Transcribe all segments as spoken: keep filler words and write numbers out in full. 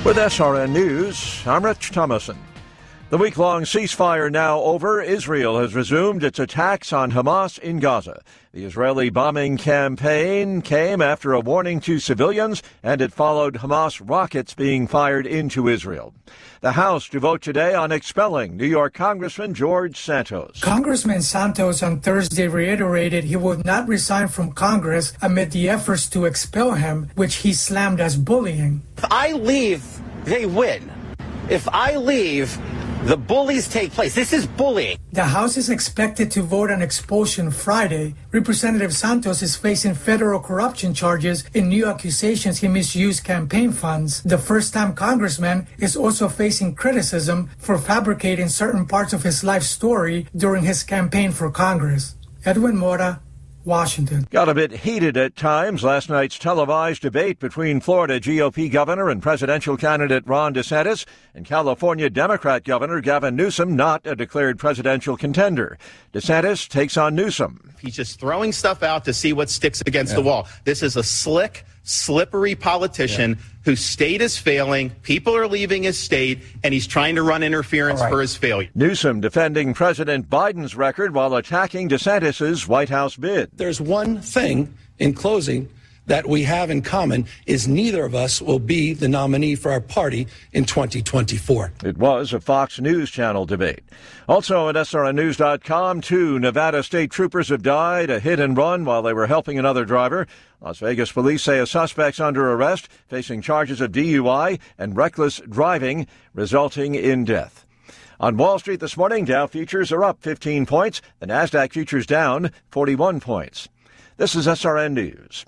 With S R N News, I'm Rich Thomason. The week-long ceasefire now over, Israel has resumed its attacks on Hamas in Gaza. The Israeli bombing campaign came after a warning to civilians, and it followed Hamas rockets being fired into Israel. The House to vote today on expelling New York Congressman George Santos. Congressman Santos on Thursday reiterated he would not resign from Congress amid the efforts to expel him, which he slammed as bullying. If I leave, they win. If I leave, the bullies take place. This is bullying. The House is expected to vote on expulsion Friday. Representative Santos is facing federal corruption charges in new accusations he misused campaign funds. The first-time congressman is also facing criticism for fabricating certain parts of his life story during his campaign for Congress. Edwin Mora, Washington. Got a bit heated at times. Last night's televised debate between Florida G O P governor and presidential candidate Ron DeSantis and California Democrat Governor Gavin Newsom, not a declared presidential contender. DeSantis takes on Newsom. He's just throwing stuff out to see what sticks against yeah. the wall. This is a slick, slippery politician yeah. whose state is failing. People are leaving his state, and he's trying to run interference right. for his failure. Newsom defending President Biden's record while attacking DeSantis's White House bid. There's one thing in closing that we have in common is neither of us will be the nominee for our party in twenty twenty-four. It was a Fox News Channel debate. Also at S R N news dot com, two Nevada state troopers have died, a hit and run while they were helping another driver. Las Vegas police say a suspect's under arrest, facing charges of D U I and reckless driving, resulting in death. On Wall Street this morning, Dow futures are up fifteen points. The Nasdaq futures down forty-one points. This is S R N News.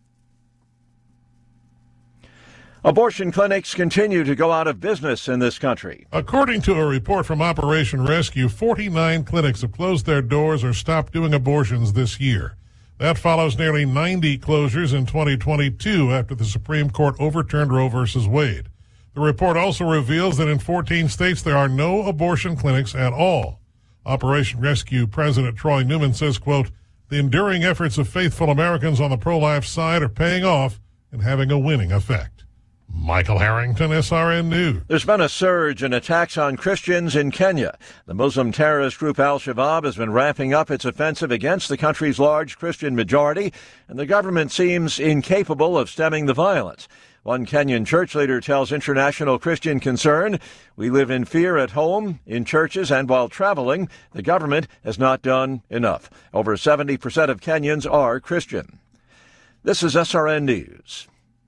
Abortion clinics continue to go out of business in this country. According to a report from Operation Rescue, forty-nine clinics have closed their doors or stopped doing abortions this year. That follows nearly ninety closures in twenty twenty-two after the Supreme Court overturned Roe versus Wade. The report also reveals that in fourteen states there are no abortion clinics at all. Operation Rescue President Troy Newman says, quote, "The enduring efforts of faithful Americans on the pro-life side are paying off and having a winning effect." Michael Harrington, S R N News. There's been a surge in attacks on Christians in Kenya. The Muslim terrorist group Al-Shabaab has been ramping up its offensive against the country's large Christian majority, and the government seems incapable of stemming the violence. One Kenyan church leader tells International Christian Concern, "We live in fear at home, in churches, and while traveling. The government has not done enough." Over seventy percent of Kenyans are Christian. This is S R N News.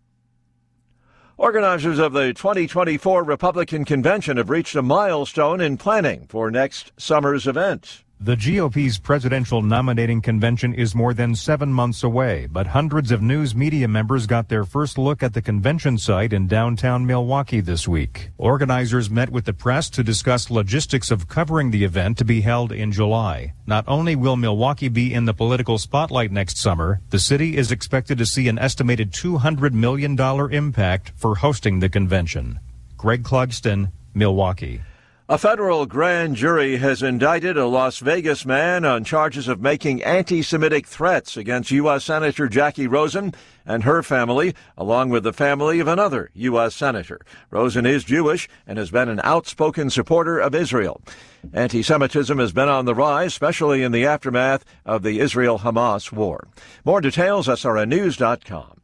Organizers of the twenty twenty-four Republican Convention have reached a milestone in planning for next summer's event. The G O P's presidential nominating convention is more than seven months away, but hundreds of news media members got their first look at the convention site in downtown Milwaukee this week. Organizers met with the press to discuss logistics of covering the event to be held in July. Not only will Milwaukee be in the political spotlight next summer, the city is expected to see an estimated two hundred million dollars impact for hosting the convention. Greg Clugston, Milwaukee. A federal grand jury has indicted a Las Vegas man on charges of making anti-Semitic threats against U S Senator Jackie Rosen and her family, along with the family of another U S senator. Rosen is Jewish and has been an outspoken supporter of Israel. Anti-Semitism has been on the rise, especially in the aftermath of the Israel-Hamas war. More details, S R N news dot com.